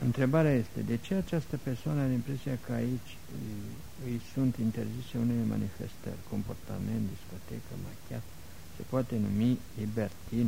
Întrebarea este, de ce această persoană are impresia că aici îi sunt interzise unele manifestări, comportament, discotecă, machiat, se poate numi libertin?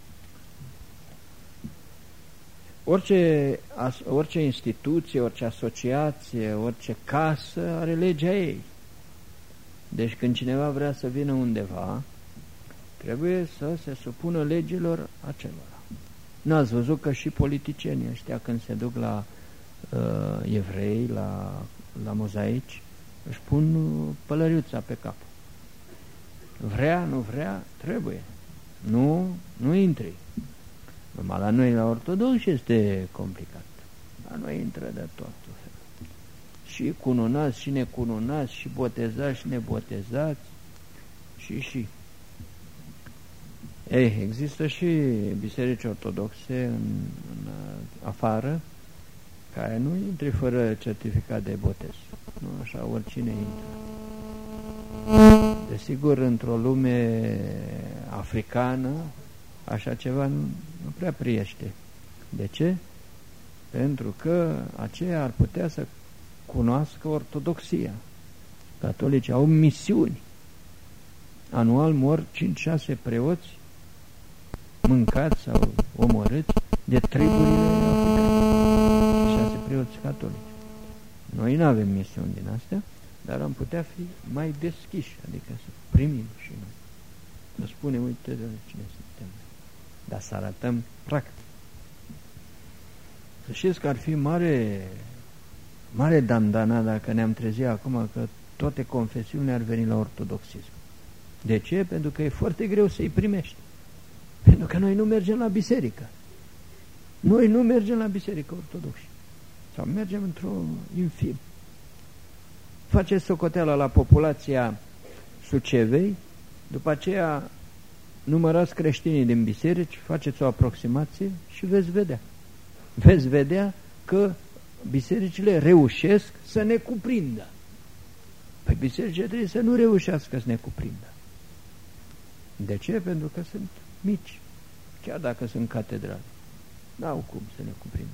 Orice instituție, orice asociație, orice casă are legea ei. Deci când cineva vrea să vină undeva, trebuie să se supună legilor acelora. N-ați văzut că și politicienii ăștia când se duc la evrei, la mozaici, își pun pălăriuța pe cap. Vrea, nu vrea, trebuie. Nu intri. Numai la noi, la ortodoxi, este complicat. La noi intră de tot felul. Și cununați, și necununați, și botezați, și nebotezați, și. Există și biserici ortodoxe în afară, care nu intri fără certificat de botez. Nu așa, oricine intră. Desigur, într-o lume africană, așa ceva nu prea priește. De ce? Pentru că aceia ar putea să cunoască ortodoxia. Catolicii au misiuni. Anual mor 5-6 preoți mâncați sau omorâți de triburile africane. Și 6 preoți catolici. Noi nu avem misiuni din astea, dar am putea fi mai deschiși, adică să primim și noi. Să spunem, uite de cine suntem. Dar să arătăm practic. Să știți că ar fi mare dandana dacă ne-am trezit acum că toate confesiunile ar veni la ortodoxism. De ce? Pentru că e foarte greu să-i primești. Pentru că noi nu mergem la biserică. Noi nu mergem la biserică ortodoxă. Sau mergem într-o infim. Faceți socoteala la populația Sucevei, după aceea numărați creștinii din biserici, faceți o aproximație și veți vedea. Veți vedea că bisericile reușesc să ne cuprindă. Păi bisericile trebuie să nu reușească să ne cuprindă. De ce? Pentru că sunt mici. Chiar dacă sunt catedrale. N-au cum să ne cuprindă.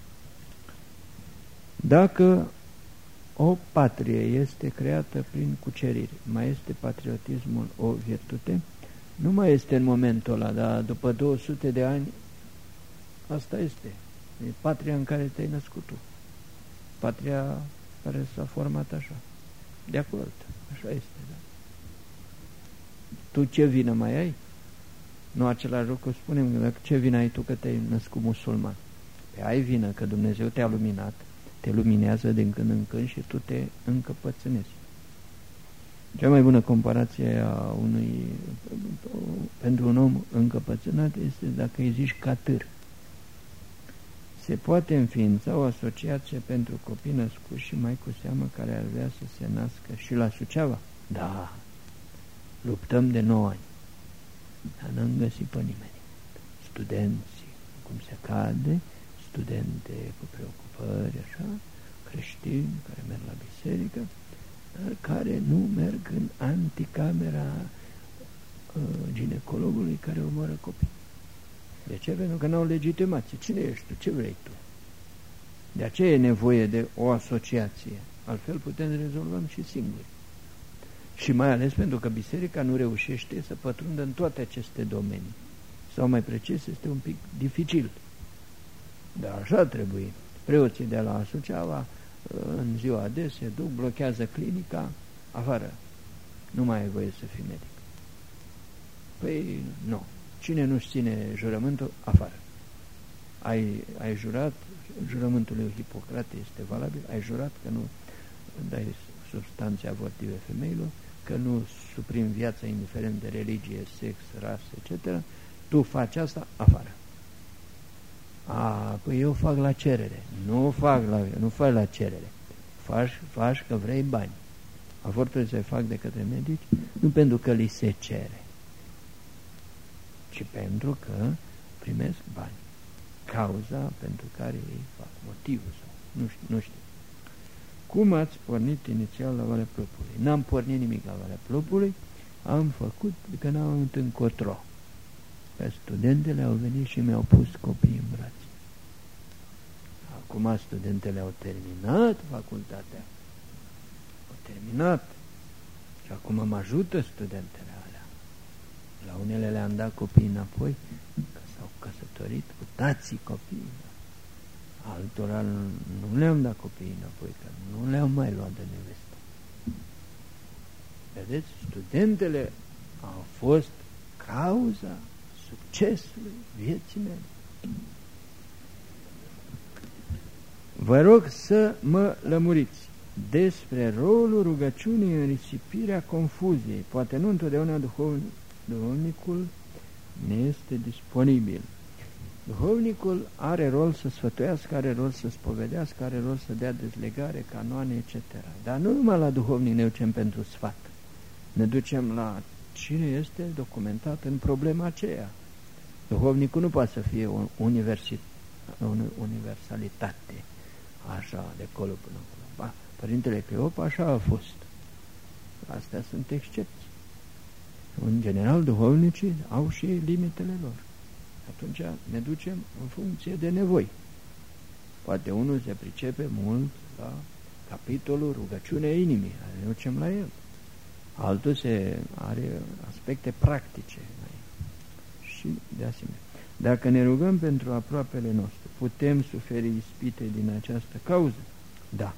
Dacă o patrie este creată prin cuceriri, mai este patriotismul o virtute? Nu mai este în momentul ăla, dar după 200 de ani, asta este. E patria în care te-ai născut tu. Patria care s-a format așa. De acord, așa este, da. Tu ce vină mai ai? Nu același lucru spunem, că ce vină ai tu că te-ai născut musulman? Păi ai vină că Dumnezeu te-a luminat, te luminează din când în când și tu te încăpățânezi. Cea mai bună comparație pentru un om încăpățânat este dacă îi zici catâr. Se poate înființa o asociație pentru copii născuți și mai cu seamă care ar vrea să se nască și la Suceava? Da, luptăm de 9 ani, dar n-am găsit pe nimeni. Studenții, cum se cade, studente cu preocupări, așa, creștini care merg la biserică, dar care nu merg în anticamera ginecologului care omoară copii. De ce? Pentru că n-au legitimație. Cine ești tu? Ce vrei tu? De aceea e nevoie de o asociație. Altfel putem rezolvăm și singuri. Și mai ales pentru că biserica nu reușește să pătrundă în toate aceste domenii. Sau mai precis, este un pic dificil. Dar așa trebuie. Preoții de la Suceava în ziua de se duc, blochează clinica, afară. Nu mai ai voie să fii medic. Păi nu. Cine nu-și ține jurământul, afară. Ai jurat, jurământul lui Hipocrate este valabil, ai jurat că nu dai substanțe abortive femeilor, că nu suprimi viața indiferent de religie, sex, rasă, etc. Tu faci asta, afară. Păi eu fac la cerere. Nu faci la cerere. Faci că vrei bani. Avortul se fac de către medici, nu pentru că li se cere, ci pentru că primesc bani. Cauza pentru care ei fac, motivul sau nu știu. Cum ați pornit inițial la Valea Plopului? N-am pornit nimic la Valea Plopului, am făcut că n-am avut încotro. Că studentele au venit și mi-au pus copiii în brațe. Acum studentele au terminat facultatea. Au terminat. Și acum mă ajută studentele alea. La unele le-am dat copiii înapoi, că s-au căsătorit cu tații copiii. Altora nu le-am dat copiii înapoi, că nu le-am mai luat de nevestă. Vedeți, studentele au fost cauza succesului vieții mele. Vă rog să mă lămuriți despre rolul rugăciunii în risipirea confuziei. Poate nu întotdeauna duhovnicul ne este disponibil. Duhovnicul are rol să sfătuiască, are rol să spovedească, are rol să dea dezlegare, canoane, etc. Dar nu numai la duhovnic ne ducem pentru sfat. Ne ducem la cine este documentat în problema aceea. Duhovnicul nu poate să fie o universalitate, așa, de acolo până acolo. Ba, Părintele Cleop așa a fost. Astea sunt excepții. În general, duhovnicii au și limitele lor. Atunci ne ducem în funcție de nevoi. Poate unul se pricepe mult la capitolul rugăciunea inimii, ne ducem la el. Altul are aspecte practice. Și de asemenea, dacă ne rugăm pentru aproapele nostru, putem suferi ispite din această cauză? Da.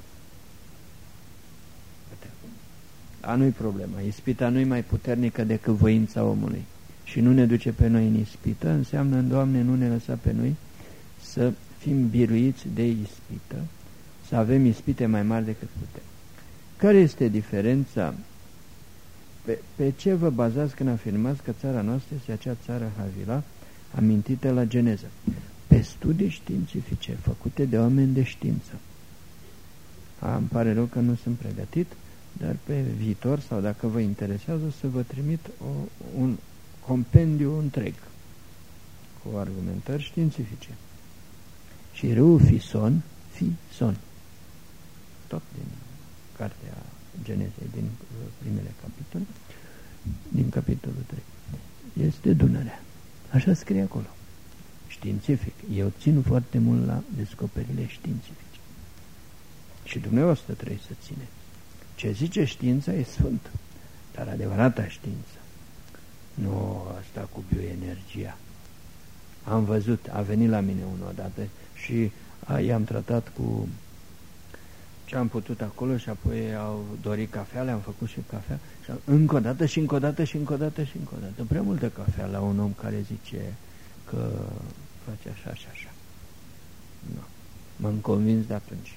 Putem. Dar nu-i problema. Ispita nu-i mai puternică decât voința omului. Și nu ne duce pe noi în ispită, înseamnă, Doamne, nu ne lăsa pe noi să fim biruiți de ispită, să avem ispite mai mari decât putem. Care este diferența? Pe ce vă bazați când afirmați că țara noastră este acea țară Havila amintită la Geneză? Pe studii științifice făcute de oameni de știință. Îmi pare rău că nu sunt pregătit, dar pe viitor, sau dacă vă interesează, să vă trimit un compendiu întreg cu argumentări științifice. Și râul Fison, tot din cartea Genezei, din primele capitole, din capitolul 3, este Dunărea. Așa scrie acolo. Științific. Eu țin foarte mult la descoperirile științifice. Și dumneavoastră trebuie să țineți. Ce zice știința e sfânt, dar adevărata știință. Nu asta cu bioenergia. Am văzut, a venit la mine unul odată și i-am tratat cu ce am putut acolo și apoi au dorit cafea, le-am făcut și cafea și încă o dată și încă o dată și încă o dată și încă o dată. Prea multă cafea la un om care zice că face așa și așa. Nu. M-am convins de atunci.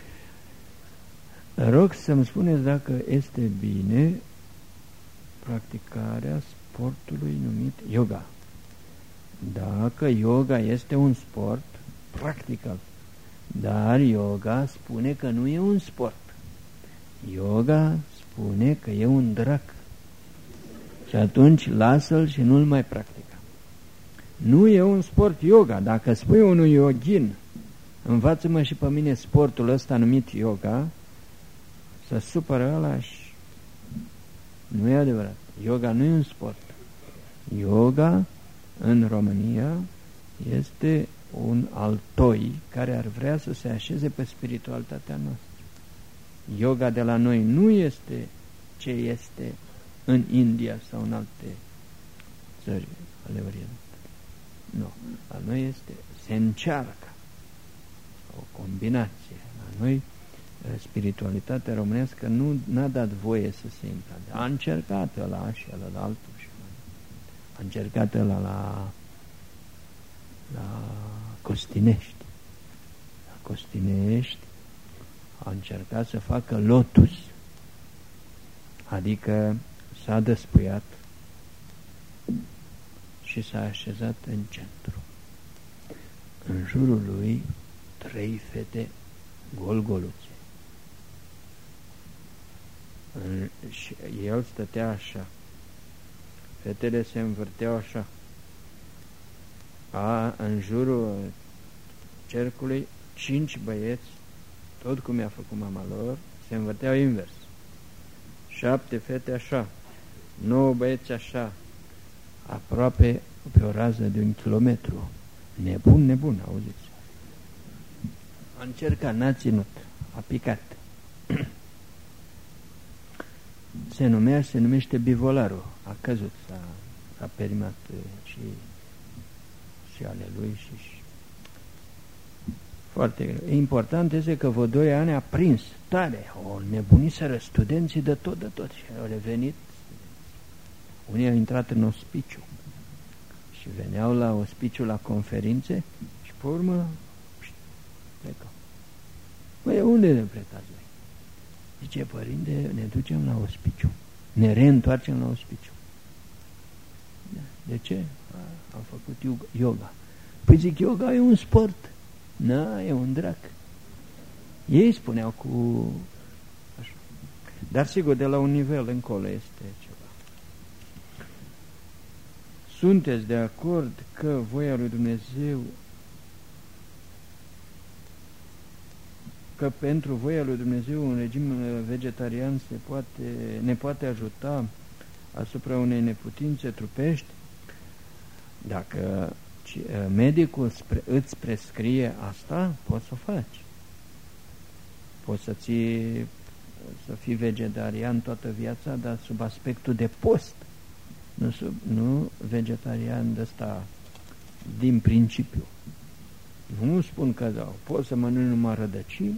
Rog să-mi spuneți dacă este bine practicarea sportului numit yoga. Dacă yoga este un sport, practică-l. Dar yoga spune că nu e un sport. Yoga spune că e un drac. Și atunci lasă-l și nu-l mai practică. Nu e un sport yoga. Dacă spui unui yogin, învață-mă și pe mine sportul ăsta numit yoga, să supără ăla și nu e adevărat. Yoga nu e un sport. Yoga în România este un altoi care ar vrea să se așeze pe spiritualitatea noastră. Yoga de la noi nu este ce este în India sau în alte țări ale Orientului. Nu. La noi se încearcă o combinație. La noi spiritualitatea românească n-a dat voie să se implante. A încercat ăla și ăla altul și a încercat ăla la Costinești. La Costinești a încercat să facă lotus, adică s-a despăiat și s-a așezat în centru. În jurul lui 3 fete golgoluțe. Și el stătea așa. Fetele se învârteau așa. În jurul cercului 5 băieți, tot cum i-a făcut mama lor, se învârteau invers. 7 fete așa, 9 băieți așa, aproape pe o rază de 1 kilometru. Nebun, auziți? A încercat, n-a ținut, a picat. Se numește bivolarul. A căzut, s-a perimat și ale lui și foarte greu. Important este că vreo 2 ani a prins tare. O nebuniseră studenții de tot și au revenit. Unii au intrat în ospiciu și veneau la ospiciu la conferințe și pe urmă plecau. Măi, unde ne plecați voi? Zice, părinte, ne ducem la ospiciu. Ne reîntoarcem la ospiciu. De ce? Am făcut yoga. Păi zic, yoga e un sport. Na, e un drac. Ei spuneau cu... așa. Dar sigur, de la un nivel încolo este ceva. Sunteți de acord că voia lui Dumnezeu, că pentru voia lui Dumnezeu un regim vegetarian ne poate ajuta asupra unei neputințe trupești? Dacă medicul îți prescrie asta, poți să o faci. Poți să fii vegetarian toată viața, dar sub aspectul de post. Nu vegetarian de ăsta din principiu. Nu spun că poți să mănânci numai rădăcini,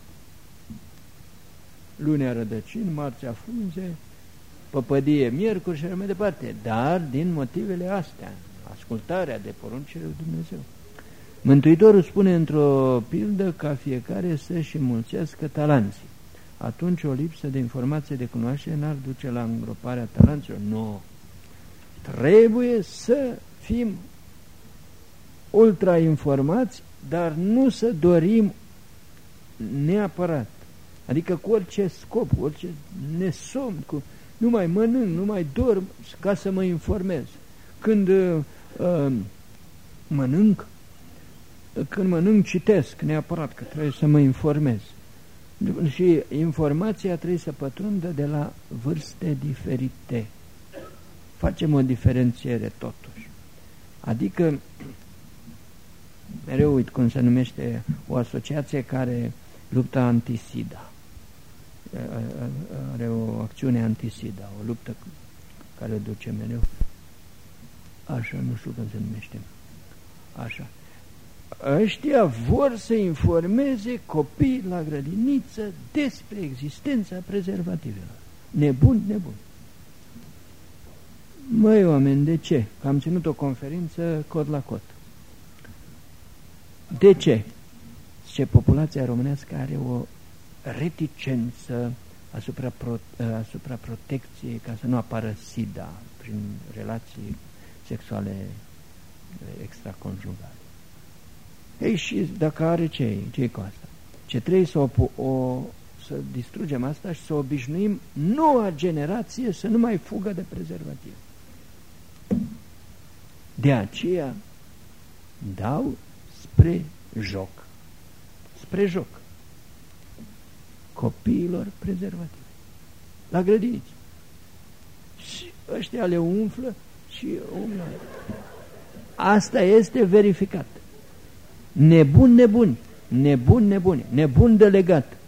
lunea rădăcini, marțea frunze, păpădie miercuri și mai departe, dar din motivele astea, ascultarea de poruncile lui Dumnezeu. Mântuitorul spune într-o pildă ca fiecare să-și înmulțească talanții. Atunci o lipsă de informație, de cunoaștere n-ar duce la îngroparea talanților. Nu. Trebuie să fim ultra-informați, dar nu să dorim neapărat. Adică cu orice scop, cu orice nesomn, nu mai mănânc, nu mai dorm ca să mă informez. Când mănânc, citesc neapărat, că trebuie să mă informez. Și informația trebuie să pătrundă de la vârste diferite. Facem o diferențiere totuși. Adică, mereu uit cum se numește o asociație care luptă antisida. Are o acțiune antisida, o luptă care duce mereu. Așa, nu știu cum se numește. Așa. Ăștia vor să informeze copiii la grădiniță despre existența prezervativelor. Nebun. Măi, oameni, de ce? Că am ținut o conferință cot la cot. De ce? Zice, populația românească are o reticență asupra protecției ca să nu apară SIDA prin relații sexuale extraconjugale. Ei, și dacă are ce-i cu asta? Ce trebuie să distrugem asta și să obișnuim noua generație să nu mai fugă de prezervativ. De aceea dau spre joc copiilor prezervative la grădiniță. Și ăștia le umflă și umflă. Asta este verificat. Nebun delegat.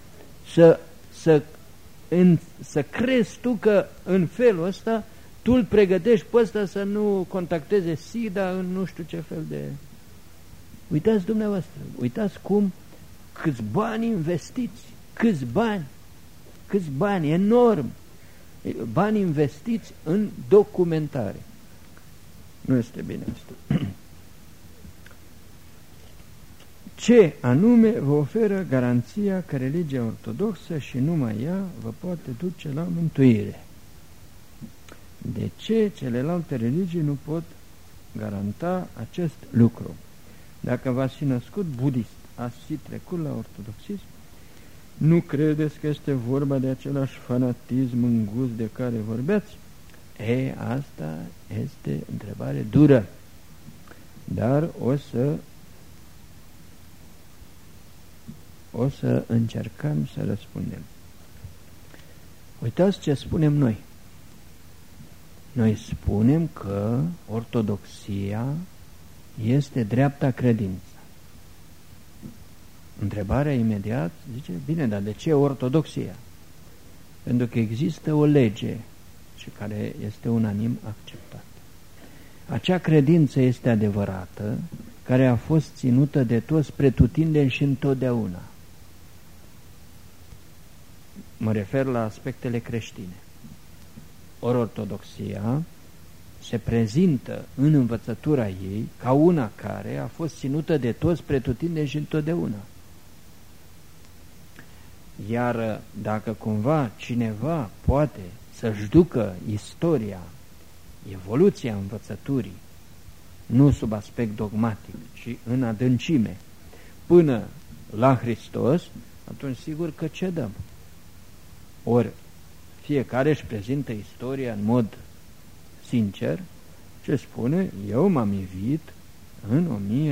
Să crezi tu că în felul ăsta tu îl pregătești pe ăsta să nu contacteze SIDA în nu știu ce fel de... Uitați dumneavoastră, câți bani investiți, câți bani, enorm, bani investiți în documentare. Nu este bine asta. Ce anume vă oferă garanția că religia ortodoxă și numai ea vă poate duce la mântuire? De ce celelalte religii nu pot garanta acest lucru? Dacă v-ați fi născut budist, ați fi trecut la ortodoxism, nu credeți că este vorba de același fanatism îngust de care vorbeați? Asta este întrebare dură, dar o să încercăm să răspundem. Uitați ce spunem noi. Noi spunem că ortodoxia este dreapta credință. Întrebarea imediat zice, bine, dar de ce ortodoxia? Pentru că există o lege și care este unanim acceptată. Acea credință este adevărată, care a fost ținută de toți pretutindeni și întotdeauna. Mă refer la aspectele creștine. Ori ortodoxia se prezintă în învățătura ei ca una care a fost ținută de toți pretutindeni și întotdeauna. Iar dacă cumva cineva poate să-și ducă istoria, evoluția învățăturii, nu sub aspect dogmatic, ci în adâncime, până la Hristos, atunci sigur că cedăm. Ori fiecare își prezintă istoria în mod sincer, ce spune, eu m-am ivit în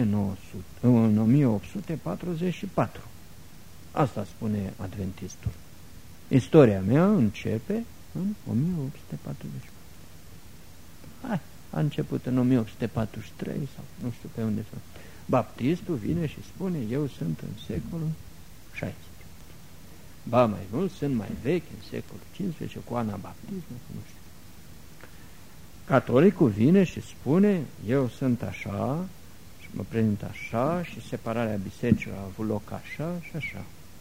1844. Asta spune adventistul. Istoria mea începe în 1844. A început în 1843 sau nu știu pe unde sau. Baptistul vine și spune, eu sunt în secolul 16. Ba mai mult, sunt mai vechi, în secolul 15, cu anabaptismul, nu știu. Catolicul vine și spune, eu sunt așa și mă prezint așa și separarea bisericilor a avut loc așa și așa.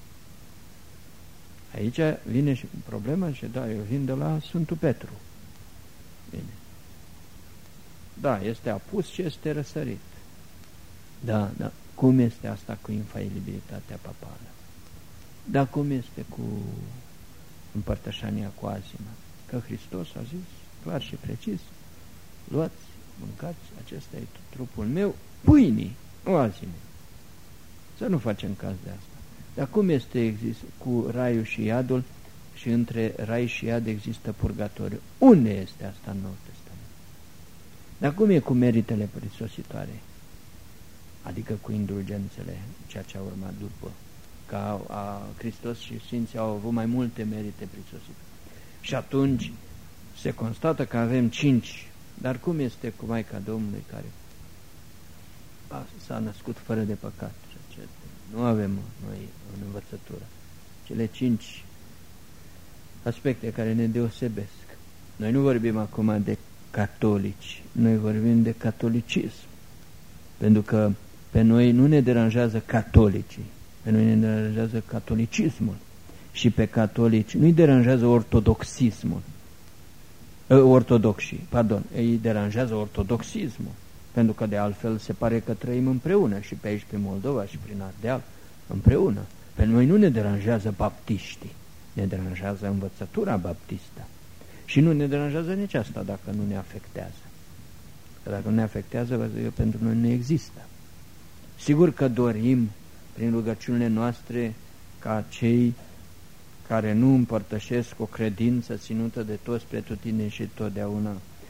Aici vine și problema și da, eu vin de la Sfântul Petru. Bine. Da, este apus și este răsărit. Da, da. Cum este asta cu infailibilitatea papală? Da, cum este cu împărtășania cu azima? Că Hristos a zis clar și precis, luați, mâncați, acesta e trupul meu, pâinii, o azime. Să nu facem caz de asta. Dar cum este cu raiul și iadul și între rai și iad există purgatoriu? Unde este asta în Noul Testament? Dar cum e cu meritele prisositoare? Adică cu indulgențele, ceea ce a urmat după. Că Hristos și Sfinții au avut mai multe merite prisositoare. Și atunci se constată că avem 5. Dar cum este cu Maica Domnului care s-a născut fără de păcat? Nu avem noi în învățătură. Cele 5 aspecte care ne deosebesc. Noi nu vorbim acum de catolici, noi vorbim de catolicism. Pentru că pe noi nu ne deranjează catolicii, pe noi ne deranjează catolicismul. Și pe catolici nu-i deranjează ortodoxismul. Îi deranjează ortodoxismul. Pentru că de altfel se pare că trăim împreună și pe aici, pe Moldova și prin Ardeal, împreună. Pe noi nu ne deranjează baptiștii, ne deranjează învățătura baptistă. Și nu ne deranjează nici asta dacă nu ne afectează. Că dacă nu ne afectează, vă zic, pentru noi nu există. Sigur că dorim, prin rugăciunile noastre, ca cei care nu împărtășesc o credință ținută de toți pretutindeni și totdeauna,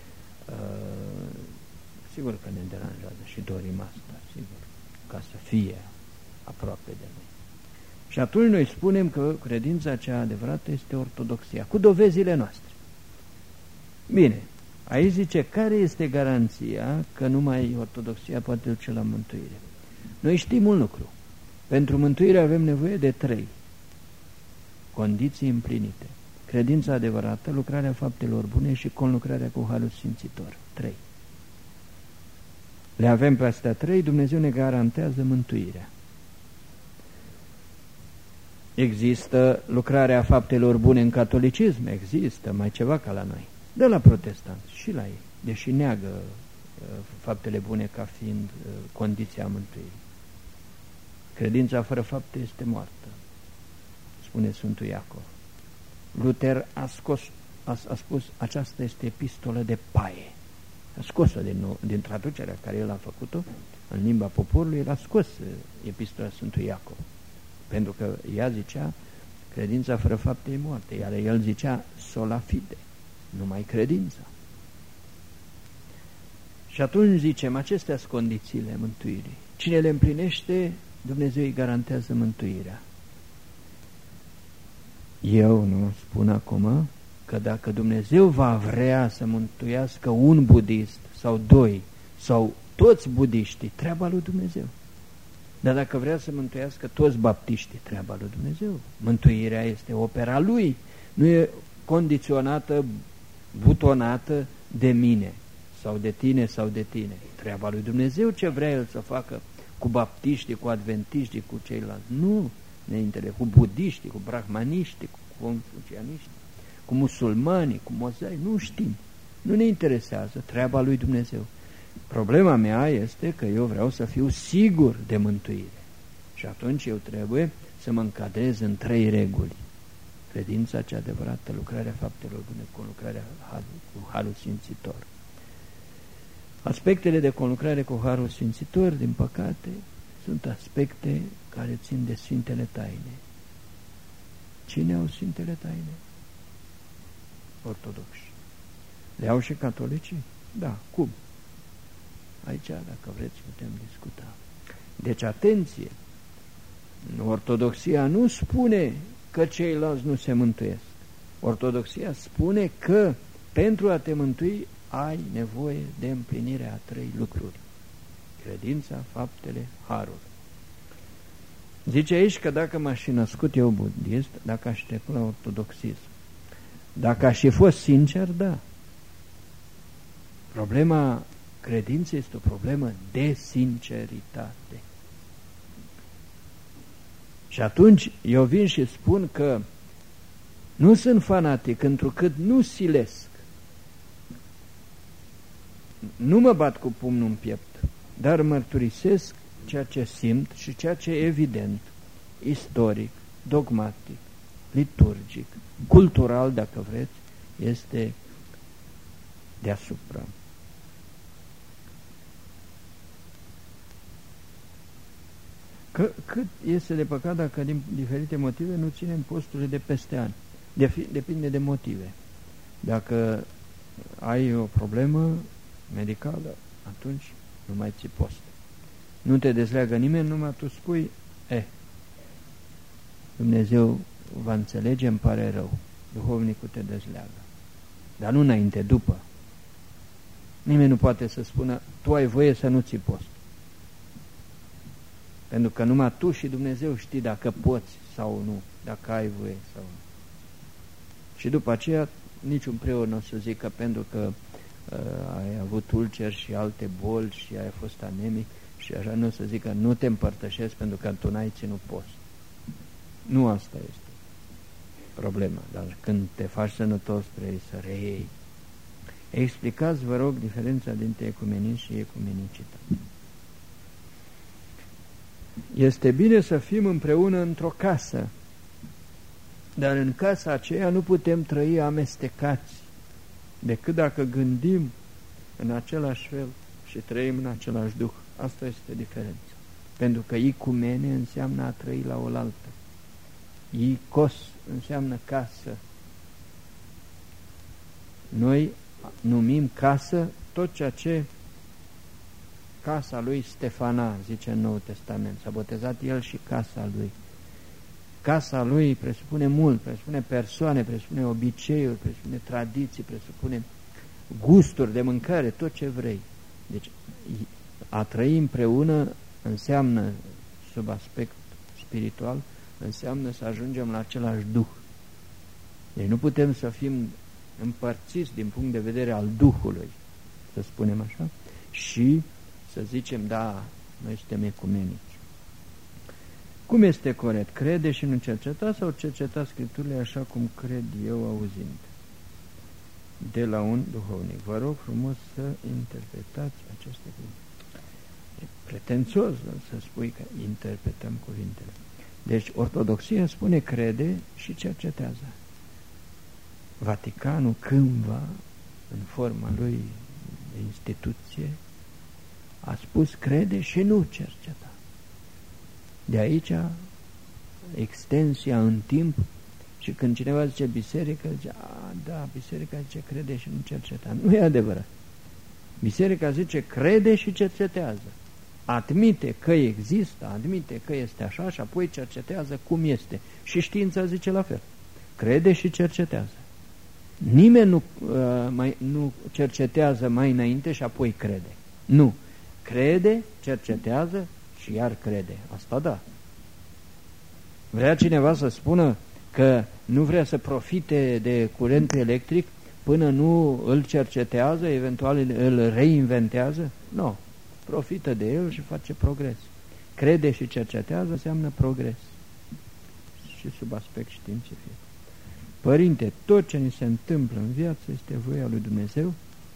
sigur că ne deranjează și dorim asta, sigur, ca să fie aproape de noi. Și atunci noi spunem că credința cea adevărată este ortodoxia, cu dovezile noastre. Bine, aici zice, care este garanția că numai ortodoxia poate duce la mântuire? Noi știm un lucru. Pentru mântuire avem nevoie de 3 condiții împlinite. Credința adevărată, lucrarea faptelor bune și conlucrarea cu Harul Sfințitor. 3. Le avem pe astea 3, Dumnezeu ne garantează mântuirea. Există lucrarea faptelor bune în catolicism? Există, mai ceva ca la noi. De la protestanți și la ei, deși neagă faptele bune ca fiind condiția mântuirii. Credința fără fapte este moartă, spune Sfântul Iacov. Luther a spus, aceasta este epistolă de paie. A scos-o din traducerea care el a făcut-o în limba poporului, el a scos epistola Sfântului Iacov. Pentru că ea zicea, credința fără fapte e moarte, iar el zicea sola fide, numai credința. Și atunci zicem, acestea sunt condițiile mântuirii. Cine le împlinește, Dumnezeu îi garantează mântuirea. Eu nu spun acum că dacă Dumnezeu va vrea să mântuiască un budist sau 2 sau toți budiștii, treaba lui Dumnezeu. Dar dacă vrea să mântuiască toți baptiștii, treaba lui Dumnezeu. Mântuirea este opera Lui, nu e condiționată, butonată de mine sau de tine sau de tine. Treaba lui Dumnezeu ce vrea El să facă cu baptiștii, cu adventiștii, cu ceilalți. Nu ne interesează, cu budiștii, cu brahmaniștii, cu confucianiștii, cu musulmanii, cu mozai, nu știm. Nu ne interesează treaba lui Dumnezeu. Problema mea este că eu vreau să fiu sigur de mântuire. Și atunci eu trebuie să mă încadrez în 3 reguli. Credința cea adevărată, lucrarea faptelor bune, conlucrarea cu Harul Sfințitor. Aspectele de conlucrare cu Harul Sfințitor, din păcate, sunt aspecte care țin de Sfintele Taine. Cine au Sfintele Taine? Ortodoxi. Le au și catolicii? Da. Cum? Aici, dacă vreți, putem discuta. Deci, atenție! Ortodoxia nu spune că ceilalți nu se mântuiesc. Ortodoxia spune că pentru a te mântui ai nevoie de împlinirea a 3 lucruri. Credința, faptele, harul. Zice aici că dacă m-aș fi născut eu budist, dacă aș trecut la ortodoxism, dacă aș fi fost sincer, da. Problema credinței este o problemă de sinceritate. Și atunci eu vin și spun că nu sunt fanatic, întrucât nu silesc. Nu mă bat cu pumnul în piept, dar mărturisesc ceea ce simt și ceea ce e evident, istoric, dogmatic, liturgic, cultural, dacă vreți, este deasupra. Cât este de păcat dacă din diferite motive nu ținem posturile de peste ani? Depinde de motive. Dacă ai o problemă medicală, atunci nu mai ții post. Nu te dezleagă nimeni, numai tu spui, Dumnezeu va înțelege, îmi pare rău, duhovnicul te dezleagă. Dar nu înainte, după. Nimeni nu poate să spună, tu ai voie să nu ții post. Pentru că numai tu și Dumnezeu știi dacă poți sau nu, dacă ai voie sau nu. Și după aceea, niciun preot nu o să zică, pentru că ai avut ulceri și alte boli și ai fost anemic și așa, nu o să zică, nu te împărtășesc pentru că tu n-ai ținut post. Nu asta este problema, dar când te faci sănătos trebuie să reiei. Explicați, vă rog, diferența dintre ecumenism și ecumenicitate. Este bine să fim împreună într-o casă, dar în casa aceea nu putem trăi amestecați, decât dacă gândim în același fel și trăim în același duh. Asta este diferența. Pentru că icumene înseamnă a trăi la oaltă. Icos înseamnă casă. Noi numim casă tot ceea ce casa lui Stefana, zice în Noul Testament. S-a botezat el și casa lui. Casa lui presupune mult, presupune persoane, presupune obiceiuri, presupune tradiții, presupune gusturi de mâncare, tot ce vrei. Deci a trăi împreună înseamnă, sub aspect spiritual, înseamnă să ajungem la același duh. Deci nu putem să fim împărțiți din punct de vedere al Duhului, să spunem așa, și să zicem, da, noi suntem ecumenici. Cum este corect? Crede și nu cerceta sau cerceta Scripturile așa cum cred eu auzind? De la un duhovnic. Vă rog frumos să interpretați aceste cuvinte. E pretențios să spui că interpretăm cuvintele. Deci ortodoxia spune crede și cercetează. Vaticanul cândva, în forma lui de instituție, a spus crede și nu cerceta. De aici extensia în timp și când cineva zice biserică, zice, da, biserica zice crede și nu cerceta. Nu e adevărat. Biserica zice crede și cercetează. Admite că există, admite că este așa și apoi cercetează cum este. Și știința zice la fel. Crede și cercetează. Nimeni nu cercetează mai înainte și apoi crede. Nu. Crede, cercetează și iar crede. Asta da. Vrea cineva să spună că nu vrea să profite de curentul electric până nu îl cercetează, eventual îl reinventează? Nu. Profită de el și face progres. Crede și cercetează înseamnă progres. Și sub aspect științific. Părinte, tot ce ni se întâmplă în viață este voia lui Dumnezeu.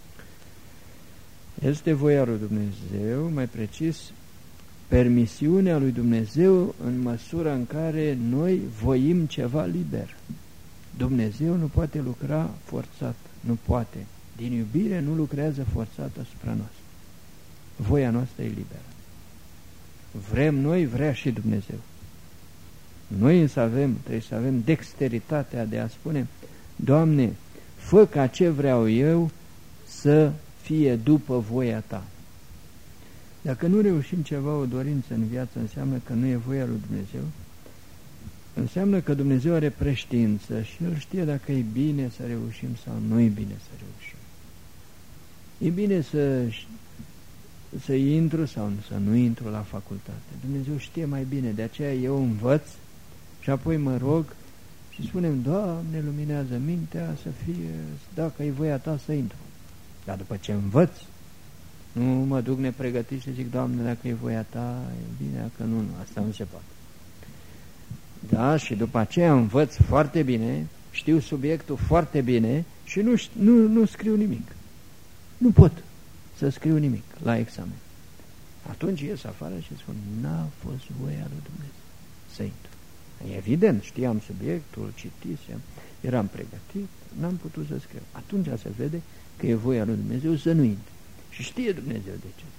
Este voia lui Dumnezeu, mai precis, permisiunea lui Dumnezeu în măsura în care noi voim ceva liber. Dumnezeu nu poate lucra forțat, nu poate. Din iubire nu lucrează forțat asupra noastră. Voia noastră e liberă. Vrem noi, vrea și Dumnezeu. Noi însă trebuie să avem dexteritatea de a spune: Doamne, fă ca ce vreau eu să fie după voia Ta. Dacă nu reușim ceva, o dorință în viață, înseamnă că nu e voia lui Dumnezeu, înseamnă că Dumnezeu are preștiință și El știe dacă e bine să reușim sau nu e bine să reușim. E bine să intru sau să nu intru la facultate. Dumnezeu știe mai bine, de aceea eu învăț și apoi mă rog și spunem: Doamne, luminează mintea să fie, dacă e voia Ta să intru. Dar după ce învăț, nu mă duc nepregătit și zic: Doamne, dacă e voia Ta, e bine, dacă nu, asta nu se poate. Da, și după aceea învăț foarte bine, știu subiectul foarte bine și nu scriu nimic. Nu pot să scriu nimic la examen. Atunci ies afară și spun: n-a fost voia lui Dumnezeu să intru. Evident, știam subiectul, citisem, eram pregătit, n-am putut să scriu. Atunci se vede că e voia lui Dumnezeu să nu intru. Și știe Dumnezeu de ce.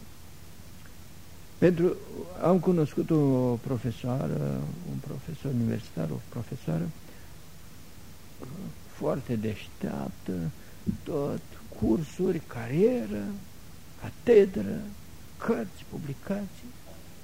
Am cunoscut o profesoară, un profesor universitar, o profesoară foarte deșteaptă, tot cursuri, carieră, catedră, cărți, publicații.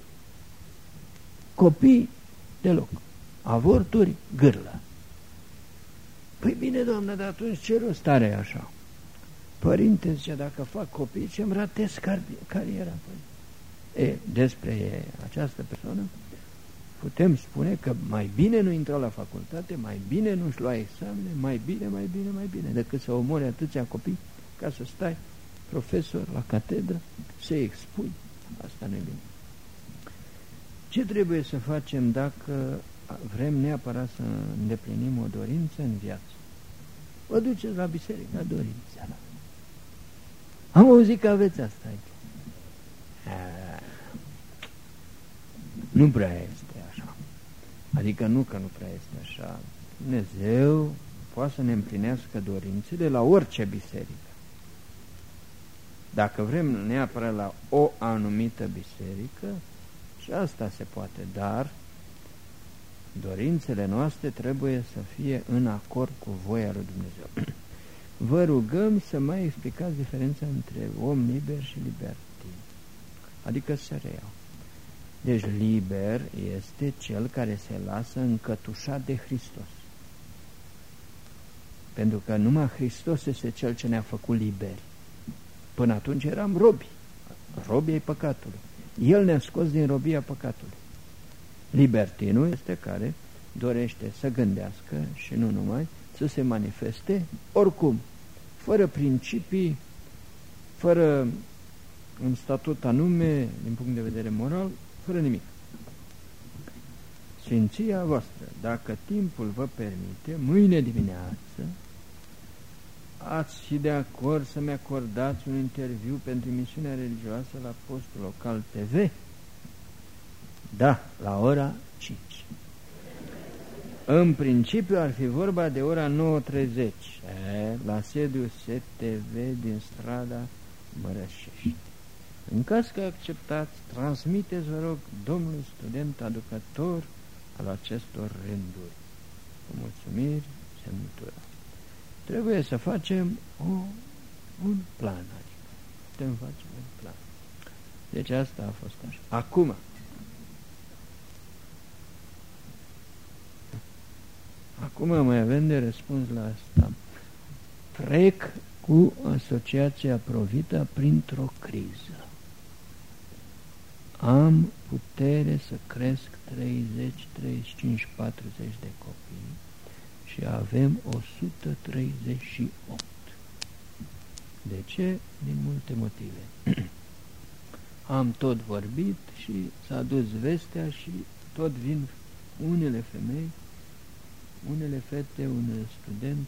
Copii deloc. Avorturi, gârlă. Păi bine, doamnă, dar atunci ce rost are așa? Părinte, zice, dacă fac copii, ce-mi ratez cariera? Despre această persoană putem spune că mai bine nu intra la facultate, mai bine nu-și lua examene, mai bine, decât să omori atâția copii ca să stai profesor la catedră, să-i expui. Asta nu e bine. Ce trebuie să facem dacă vrem neapărat să îndeplinim o dorință în viață? Vă duceți la biserica dorința. Am auzit că aveți asta aici. Nu prea este așa. Adică nu că nu prea este așa. Dumnezeu poate să ne împlinească dorințele la orice biserică. Dacă vrem neapărat la o anumită biserică, și asta se poate, dar dorințele noastre trebuie să fie în acord cu voia lui Dumnezeu. Vă rugăm să mai explicați diferența între om liber și libertin. Adică să reiau. Deci liber este cel care se lasă încătușat de Hristos. Pentru că numai Hristos este cel ce ne-a făcut liberi. Până atunci eram robi. Robii ai păcatului. El ne-a scos din robia păcatului. Libertinul este care dorește să gândească și nu numai, să se manifeste oricum, fără principii, fără un statut anume, din punct de vedere moral, fără nimic. Sfinția voastră, dacă timpul vă permite, mâine dimineață ați fi de acord să-mi acordați un interviu pentru emisiunea religioasă la postul local TV? Da, la ora 5. În principiu ar fi vorba de ora 9:30, la sediul STV din strada Mărășești. În caz că acceptați, transmiteți, vă rog, domnului student aducător al acestor rânduri. Cu mulțumiri, semnătură. Trebuie să facem un plan, adică putem face un plan. Deci asta a fost așa. Acum mai avem de răspuns la asta. Trec cu Asociația Provita printr-o criză. am putere să cresc 30, 35, 40 de copii și avem 138. De ce? Din multe motive. Am tot vorbit și s-a dus vestea și tot vin unele femei, unele fete, un student